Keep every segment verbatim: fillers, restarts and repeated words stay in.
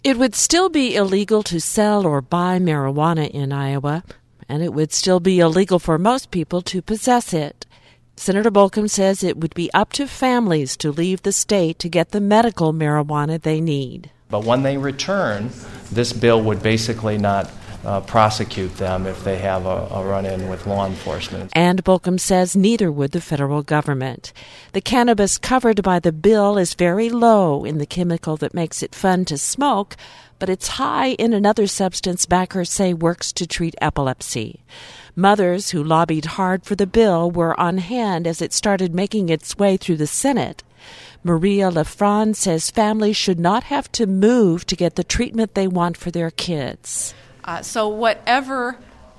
It would still be illegal to sell or buy marijuana in Iowa, and it would still be illegal for most people to possess it. Senator Bolcom says it would be up to families to leave the state to get the medical marijuana they need. But when they return, this bill would basically not uh, prosecute them if they have a, a run-in with law enforcement. And Bolcom says neither would the federal government. The cannabis covered by the bill is very low in the chemical that makes it fun to smoke, but it's high in another substance backers say works to treat epilepsy. Mothers who lobbied hard for the bill were on hand as it started making its way through the Senate. Maria Lafron says families should not have to move to get the treatment they want for their kids. Uh, so whatever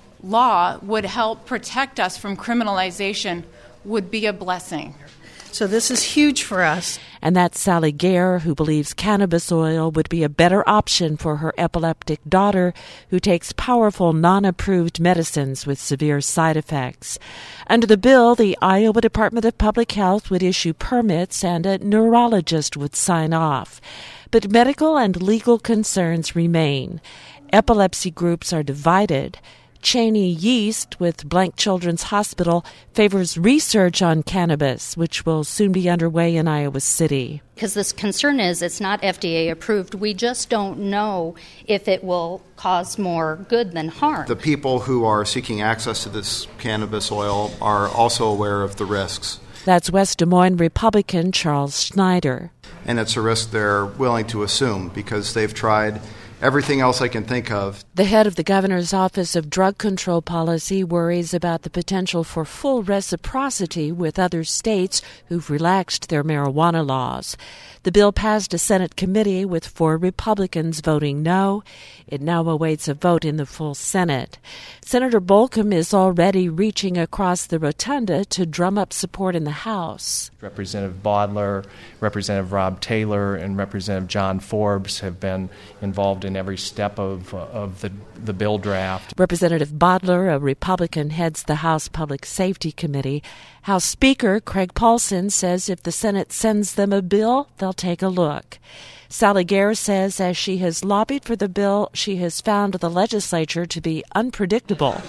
law would help protect us from criminalization would be a blessing. So this is huge for us. And that's Sally Gare, who believes cannabis oil would be a better option for her epileptic daughter, who takes powerful non-approved medicines with severe side effects. Under the bill, the Iowa Department of Public Health would issue permits and a neurologist would sign off. But medical and legal concerns remain. Epilepsy groups are divided. Cheney Yeast with Blank Children's Hospital favors research on cannabis, which will soon be underway in Iowa City. Because this concern is it's not F D A approved. We just don't know if it will cause more good than harm. The people who are seeking access to this cannabis oil are also aware of the risks. That's West Des Moines Republican Charles Schneider. And it's a risk they're willing to assume because they've tried everything else I can think of. The head of the governor's Office of Drug Control Policy worries about the potential for full reciprocity with other states who've relaxed their marijuana laws. The bill passed a Senate committee with four Republicans voting no. It now awaits a vote in the full Senate. Senator Bolcom is already reaching across the rotunda to drum up support in the House. Representative Bodler, Representative Rob Taylor, and Representative John Forbes have been involved in every step of, uh, of the, the bill draft. Representative Bodler, a Republican, heads the House Public Safety Committee. House Speaker Craig Paulson says if the Senate sends them a bill, they'll take a look. Sally Gare says as she has lobbied for the bill, she has found the legislature to be unpredictable.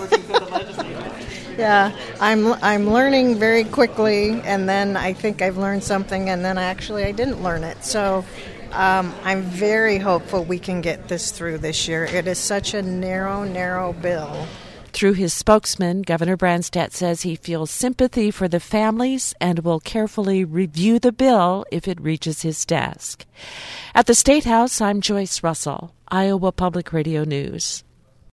Yeah, I'm I'm learning very quickly, and then I think I've learned something, and then actually I didn't learn it. So um, I'm very hopeful we can get this through this year. It is such a narrow, narrow bill. Through his spokesman, Governor Branstad says he feels sympathy for the families and will carefully review the bill if it reaches his desk. At the State House, I'm Joyce Russell, Iowa Public Radio News.